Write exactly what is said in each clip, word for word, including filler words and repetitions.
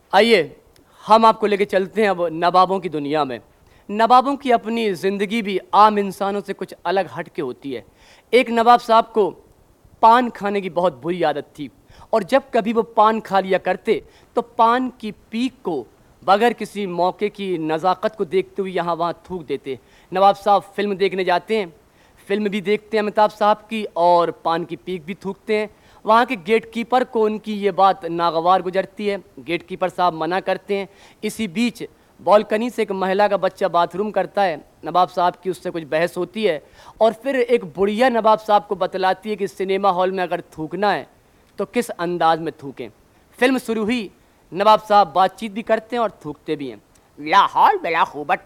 आइए हम आपको लेके चलते हैं अब नवाबों की दुनिया में। नवाबों की अपनी ज़िंदगी भी आम इंसानों से कुछ अलग हट के होती है। एक नवाब साहब को पान खाने की बहुत बुरी आदत थी और जब कभी वो पान खा लिया करते तो पान की पीक को बगैर किसी मौके की नज़ाकत को देखते हुए यहाँ वहाँ थूक देते। नवाब साहब फिल्म देखने जाते हैं, फिल्म भी देखते हैं अमिताभ साहब की और पान की पीक भी थूकते हैं। वहाँ के गेट कीपर को उनकी ये बात नागवार गुजरती है। गेट कीपर साहब मना करते हैं। इसी बीच बालकनी से एक महिला का बच्चा बाथरूम करता है। नवाब साहब की उससे कुछ बहस होती है और फिर एक बुढ़िया नवाब साहब को बतलाती है कि सिनेमा हॉल में अगर थूकना है तो किस अंदाज में थूकें। फिल्म शुरू हुई, नवाब साहब बातचीत भी करते हैं और थूकते भी हैं। लाहौल बेला खूबट,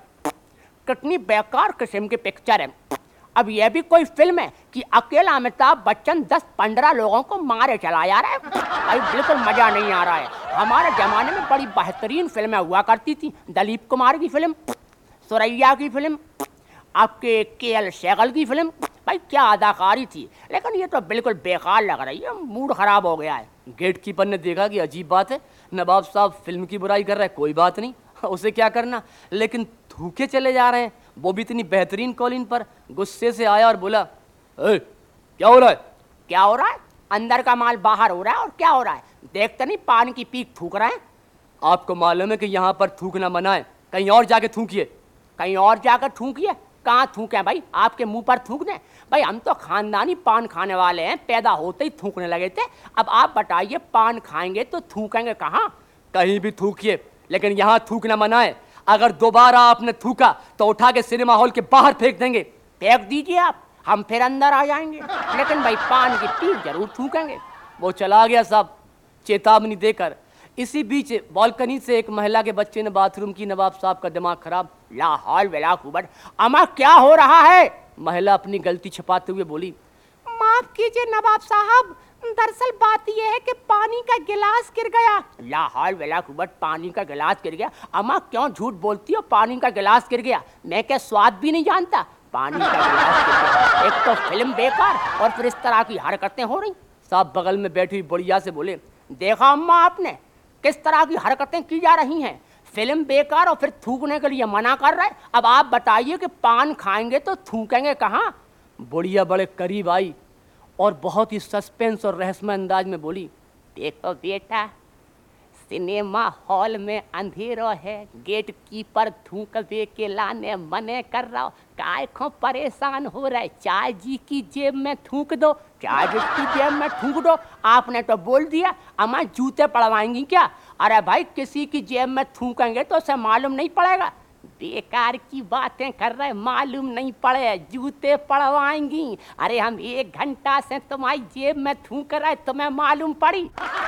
कितनी बेकार किस्म की पिक्चर है। अब यह भी कोई फिल्म है कि अकेला अमिताभ बच्चन दस पंद्रह लोगों को मारे चला जा रहा है। भाई बिल्कुल मजा नहीं आ रहा है। हमारे जमाने में बड़ी बेहतरीन फिल्में हुआ करती थी। दिलीप कुमार की फिल्म, सुरैया की फिल्म, आपके के एल सहगल की फिल्म, भाई क्या अदाकारी थी। लेकिन ये तो बिल्कुल बेकार लग रही है, मूड खराब हो गया है। गेट कीपर ने देखा कि अजीब बात है, नवाब साहब फिल्म की बुराई कर रहे हैं, कोई बात नहीं, उसे क्या करना, लेकिन थूके चले जा रहे हैं, वो भी इतनी बेहतरीन कॉलिन पर। गुस्से से आया और बोला, ए, क्या हो रहा है? क्या हो रहा है? अंदर का माल बाहर हो रहा है और क्या हो रहा है? देखते नहीं पान की पीक थूक रहे हैं। आपको मालूम है कि यहाँ पर थूकना मना है, कहीं और जाके थूकिए। कहीं और जाकर थूकिए? कहाँ थूके भाई? आपके मुंह पर थूक दें? भाई हम तो खानदानी पान खाने वाले हैं, पैदा होते ही थूकने लगे थे। अब आप बताइए पान खाएंगे तो थूकेंगे कहाँ? कहीं भी थूकिए, लेकिन यहाँ थूकना मना है। अगर दोबारा आपने थूका तो उठा के सिनेमा हॉल के बाहर फेंक देंगे। फेंक दीजिए आप, हम फिर अंदर आ जाएंगे, लेकिन भाई पान की पीक जरूर थूकेंगे। वो चला गया साहब चेतावनी देकर। इसी बीच बालकनी से एक महिला के बच्चे ने बाथरूम की। नवाब साहब का दिमाग खराब। लाहौल बेला खूबट, अमा क्या हो रहा है? महिला अपनी गलती छिपाते हुए बोली, माफ कीजिए नवाब साहब, दरअसल बात यह है कि पानी का गिलास गिर गया। लाहौल बेला खूबट, पानी का गिलास गिर गया? अम्मा क्यों झूठ बोलती हो? पानी का गिलास गिर गया, मैं क्या स्वाद भी नहीं जानता? पानी का गिलास गिर गया। एक तो फिल्म बेकार और फिर इस तरह की हरकतें हो रही। साहब बगल में बैठी हुई बुढ़िया से बोले, देखा अम्मा आपने किस तरह की हरकतें की जा रही हैं? फिल्म बेकार और फिर थूकने के लिए मना कर रहे। अब आप बताइए कि पान खाएंगे तो थूकेंगे कहाँ? बुढ़िया बड़े करीब आई और बहुत ही सस्पेंस और रहस्यमय अंदाज में बोली, देखो बेटा, सिनेमा हॉल में अंधेरो है, गेट कीपर थूक दे के लाने मने कर रहा हो, काय को परेशान हो रहा है? चाय जी की जेब में थूक दो, चाय जी की जेब में थूक दो। आपने तो बोल दिया अम्मा जूते पड़वाएंगी क्या? अरे भाई किसी की जेब में थूकेंगे तो उसे मालूम नहीं पड़ेगा। बेकार की बातें कर रहे, मालूम नहीं पड़े, जूते पड़वाएंगी? अरे हम एक घंटा से तुम्हारी जेब में थूक रहे, तुम्हें मालूम पड़ी?